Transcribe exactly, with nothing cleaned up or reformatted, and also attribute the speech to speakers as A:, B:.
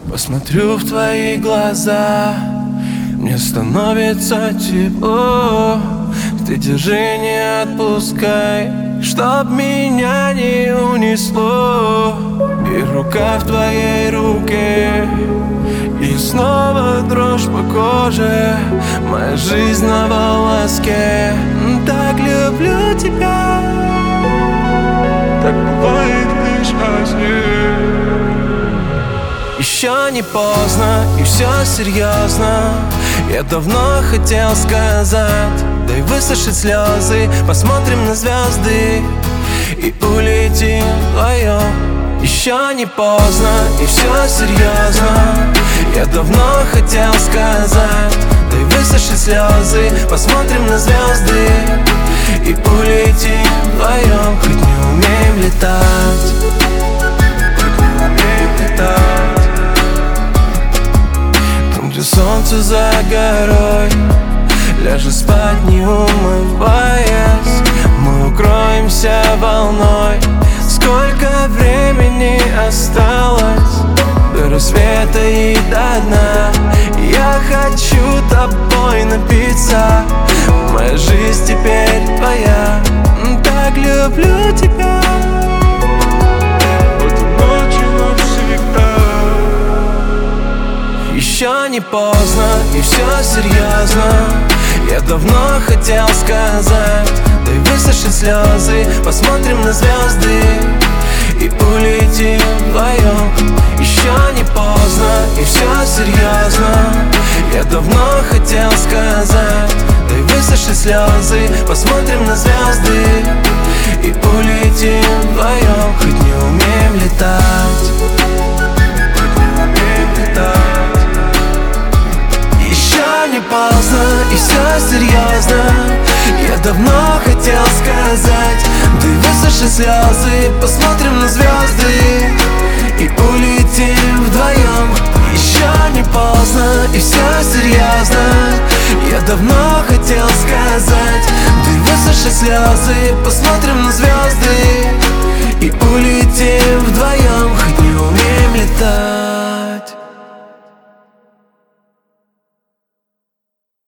A: Посмотрю в твои глаза, мне становится тепло. Ты держи, не отпускай, чтоб меня не унесло. И рука в твоей руке, и снова дрожь по коже. Моя жизнь на волоске. Так люблю тебя. Так бывает лишь во сне. Еще не поздно, и все серьезно. Я давно хотел сказать, дай высушить слезы, посмотрим на звезды и улетим вдвоем. Еще не поздно, и все серьезно. Я давно хотел сказать, дай высушить слезы, посмотрим на звезды и улетим вдвоем. Хоть не умеем летать, хоть не умеем летать. Там, где солнце за горой, ляжем спать, не умываясь. Мы укроемся волной. Сколько времени осталось до рассвета и до дна. Я хочу тобой напиться. Моя жизнь теперь твоя. Так люблю тебя. Эту ночь навсегда. Еще не поздно, и все серьезно. Я давно хотел сказать, дай высушить слезы, посмотрим на звезды и улетим вдвоем. Еще не поздно, и все серьезно. Я давно хотел сказать, дай высушить слезы, посмотрим на звезды и улетим вдвоем. Хоть не умеем летать, хоть не умеем летать. Еще не поздно, и все серьезно. Я давно хотел сказать, дай высушить слезы, посмотрим на звезды и улетим вдвоем. Еще не поздно, и все серьезно. Я давно хотел сказать, дай высушить слезы, посмотрим